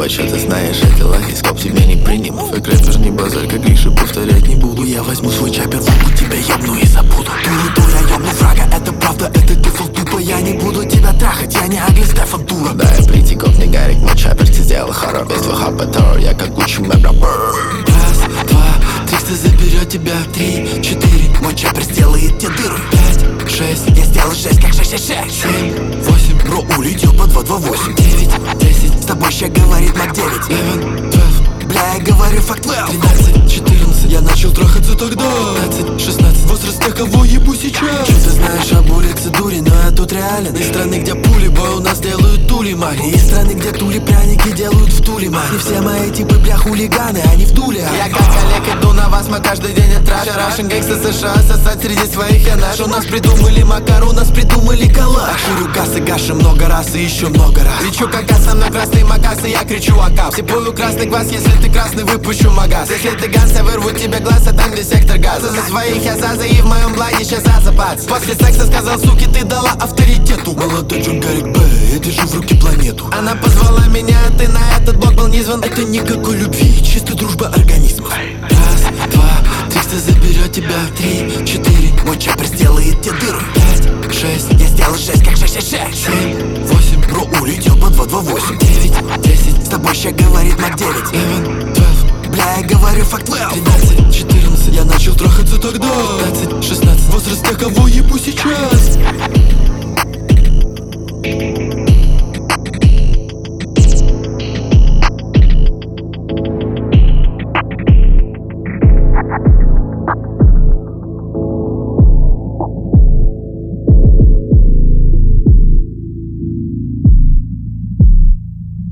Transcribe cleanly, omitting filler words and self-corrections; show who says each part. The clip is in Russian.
Speaker 1: чё ты знаешь, эти лохи скоп тебе не примут. Фэк рэпер не базарь, как Гриша, повторять не буду. Я возьму свой чапер в руку, тебя ебну и забуду. Ты не то, я ебну врага, это правда, это дефолт тупо. Я не буду тебя трахать, я не Агли Стефан, дура. Да, я прийти, коп не Гарик, мой чапер тебе сделал хоррор. Весь твой хаппетор, я как Гуччи, мой брабер. Раз, два, Трикста заберет тебя, 3, 4. Мой чапер сделает тебе дыру. 5, 6, я сделал 6, как 666. 7, 8, бро улетел по 228. 9, 10, с тобой ща говорит Мак 9. 11, 12, бля, я говорю факт 12. 13, 14, я начал трахаться тогда. 15, 16, возраст тех, кого ебу сейчас. Что ты знаешь об улице дури, но я тут реален. Из страны, где пули, бой, у нас делают тули, маги. Из страны, где тули пряники делают в туле, маги. Все мои типы, бля, хулиганы, они в дуле. Я как Олег иду на вас, мы каждый день оттрачу. Рашен гэнгста США, сосать среди своих я наш. У нас придумали Макар, у нас придумали коллаж. Ширю кассы, гаши много раз и еще много раз. Кричу как аса на красные макасы, я кричу акап. Сипую красный глаз, если ты красный, выпущу магаз. Если ты ганс, я вырву тебе глаз, а там где сектор газа. За своих я заза и в моем бладе сейчас запац. После секса сказал, суки, ты дала авторитету. Молодой Джон Гарик Б, я держу в руки планету. Она позвала меня, а ты на этот блок был не звон. Это никакой любви, чисто дружба организмов. Раз, два, Трикста заберет тебя, 3, 4. Мой чапер сделает тебе дыру. 5, 6, я сделал 6, как 666. 7, 8, бро улетел по 228. 9, 10, с тобой ща говорит Мак 9. 11, 12, бля, я говорю факт 12. 13, 14, я начал трахаться тогда. 15, 16, возраст тех, кого ебу сейчас.